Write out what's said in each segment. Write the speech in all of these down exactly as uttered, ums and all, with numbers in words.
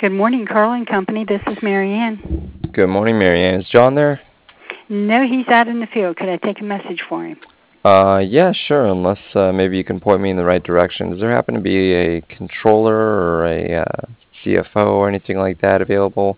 Good morning, Carl and Company. This is Mary Ann. Good morning, Marianne. Is John there? No, he's out in the field. Could I take a message for him? Uh, yeah, sure. Unless uh, maybe you can point me in the right direction. Does there happen to be a controller or a uh, C F O or anything like that available?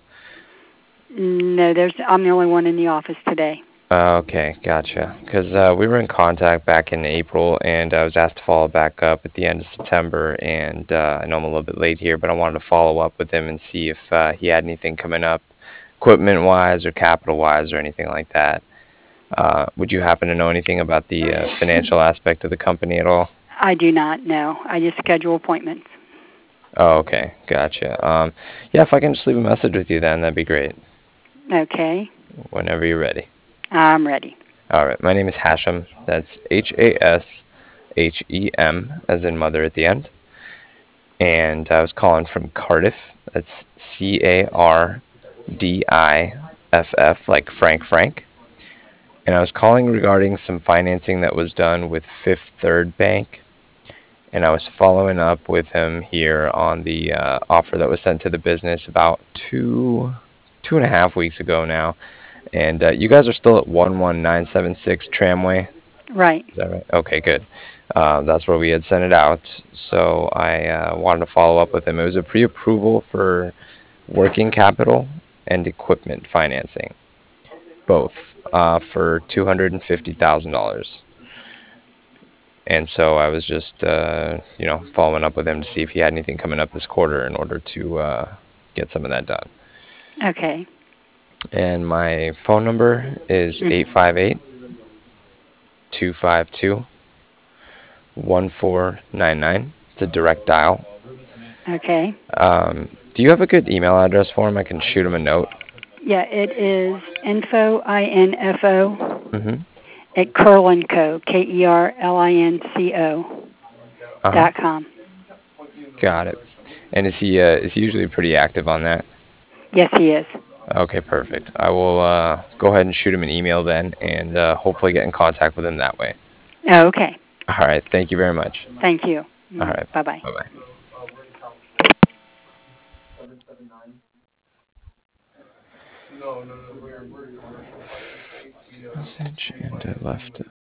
No, there's. I'm the only one in the office today. Uh, okay, gotcha. Because uh, we were in contact back in April, and I was asked to follow back up at the end of September. And uh, I know I'm a little bit late here, but I wanted to follow up with him and see if uh, he had anything coming up, equipment-wise or capital-wise or anything like that. Uh, would you happen to know anything about the uh, financial aspect of the company at all? I do not know. I just schedule appointments. Oh, okay, gotcha. Um, yeah, if I can just leave a message with you, then that'd be great. Okay, Whenever you're ready. I'm ready. All right, my name is Hashem. That's H A S H E M, as in mother at the end. And I was calling from Cardiff. That's C A R D I F F, like Frank Frank. And I was calling regarding some financing that was done with Fifth Third Bank. And I was following up with him here on the uh, offer that was sent to the business about two two and a half weeks ago now. And uh, you guys are still at one one nine seven six Tramway. Right. Is that right? Okay, good. Uh, that's where we had sent it out. So I uh, wanted to follow up with him. It was a pre-approval for working capital and equipment financing, both uh, for two hundred fifty thousand dollars. And so I was just, uh, you know, following up with him to see if he had anything coming up this quarter in order to uh, get some of that done. Okay. And my phone number is Mm. eight five eight, two five two, one four nine nine. It's a direct dial. Okay. Um, do you have a good email address for him? I can shoot him a note. Yeah, it is info, I N F O, Mm-hmm. at Kerlinco, K E R L I N C O, Uh-huh. dot com. Got it. And is he uh, is he usually pretty active on that? Yes, he is. Okay, perfect. I will uh, go ahead and shoot him an email then, and uh, hopefully get in contact with him that way. Oh, okay. All right. Thank you very much. Thank you. All Mm. right. Bye-bye. Bye-bye. Message, and I left